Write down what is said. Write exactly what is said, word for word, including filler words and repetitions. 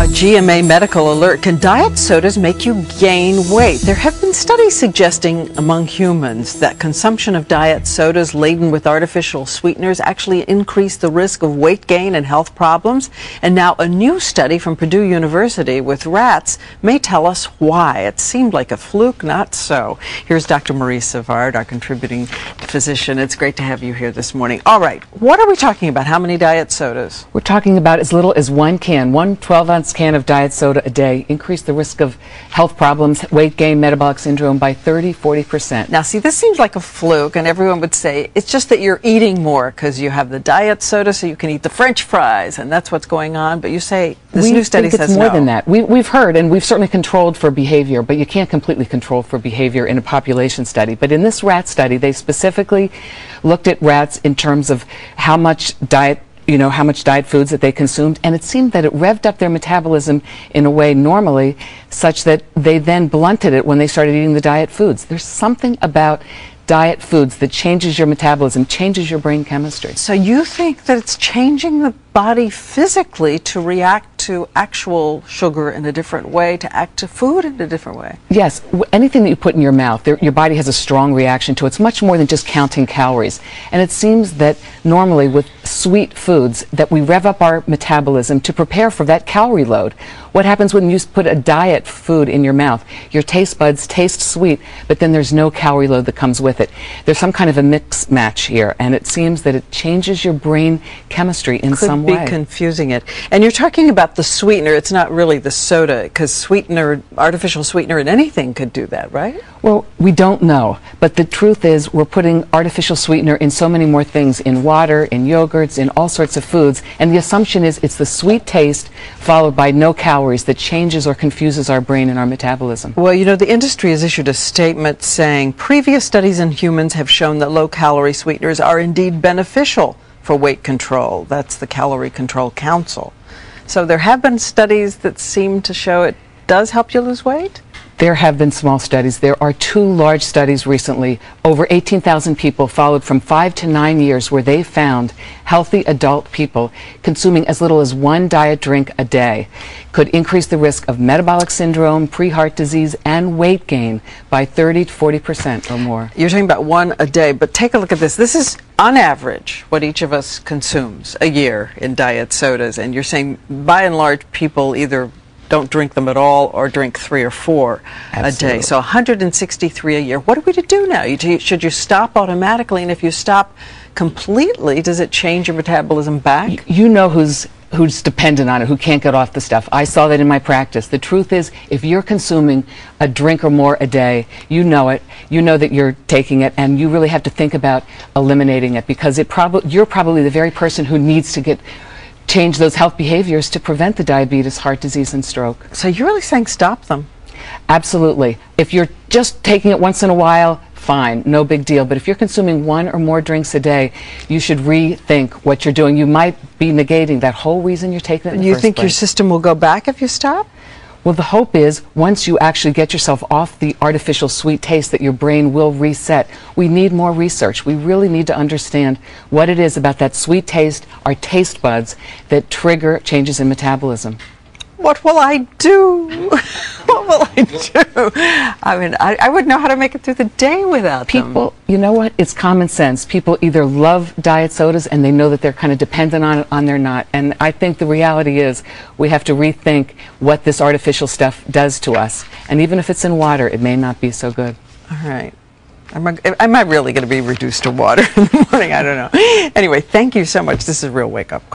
A G M A medical alert. Can diet sodas make you gain weight? There have been studies suggesting among humans that consumption of diet sodas laden with artificial sweeteners actually increase the risk of weight gain and health problems. And now a new study from Purdue University with rats may tell us why. It seemed like a fluke, not so. Here's Doctor Marie Savard, our contributing physician. It's great to have you here this morning. All right, what are we talking about? How many diet sodas? We're talking about as little as one can, one twelve ounce can of diet soda a day increase the risk of health problems, weight gain, metabolic syndrome by thirty, forty percent. Now, see, this seems like a fluke, and everyone would say it's just that you're eating more because you have the diet soda so you can eat the French fries, and that's what's going on. But you say this we new study think says it's more no. than that. We, we've heard, and we've certainly controlled for behavior, but you can't completely control for behavior in a population study. But in this rat study, they specifically looked at rats in terms of how much diet you know, how much diet foods that they consumed, and it seemed that it revved up their metabolism in a way normally such that they then blunted it when they started eating the diet foods. There's something about diet foods that changes your metabolism, changes your brain chemistry. So you think that it's changing the body physically to react to actual sugar in a different way, to act to food in a different way? Yes. W anything that you put in your mouth, there, your body has a strong reaction to it. It's much more than just counting calories. And it seems that normally with sweet foods that we rev up our metabolism to prepare for that calorie load. What happens when you put a diet food in your mouth? Your taste buds taste sweet, but then there's no calorie load that comes with it. There's some kind of a mix match here, and it seems that it changes your brain chemistry in some way. Could be confusing it. And you're talking about the sweetener. It's not really the soda, because sweetener, artificial sweetener in anything could do that, right? Well, we don't know, but the truth is we're putting artificial sweetener in so many more things, in water, in yogurts, in all sorts of foods, and the assumption is it's the sweet taste followed by no calories that changes or confuses our brain and our metabolism. Well, you know, the industry has issued a statement saying previous studies in humans have shown that low-calorie sweeteners are indeed beneficial for weight control. That's the Calorie Control Council. So there have been studies that seem to show it does help you lose weight? There have been small studies. There are two large studies recently, over eighteen thousand people followed from five to nine years, where they found healthy adult people consuming as little as one diet drink a day could increase the risk of metabolic syndrome, pre-heart disease, and weight gain by thirty to forty percent or more. You're talking about one a day, but take a look at this. This is, on average, what each of us consumes a year in diet sodas, and you're saying, by and large, people either don't drink them at all or drink three or four Absolutely. a day. So one hundred sixty-three a year. What are we to do now? You, should you stop automatically? And if you stop completely, does it change your metabolism back? You know who's who's dependent on it, who can't get off the stuff. I saw that in my practice. The truth is, if you're consuming a drink or more a day, you know it, you know that you're taking it, and you really have to think about eliminating it, because it prob- you're probably the very person who needs to get change those health behaviors to prevent the diabetes, heart disease, and stroke. So you're really saying stop them? Absolutely. If you're just taking it once in a while, fine, no big deal. But if you're consuming one or more drinks a day, you should rethink what you're doing. You might be negating that whole reason you're taking it in the You first think your place. system will go back if you stop? Well, the hope is once you actually get yourself off the artificial sweet taste, that your brain will reset. We need more research. We really need to understand what it is about that sweet taste, our taste buds, that trigger changes in metabolism. What will I do? What will I do? I mean, I, I wouldn't know how to make it through the day without them. People, you know what? It's common sense. People either love diet sodas and they know that they're kind of dependent on it, on they're not. And I think the reality is we have to rethink what this artificial stuff does to us. And even if it's in water, it may not be so good. All right. Am I, am I really going to be reduced to water in the morning? I don't know. Anyway, thank you so much. This is a real wake-up call.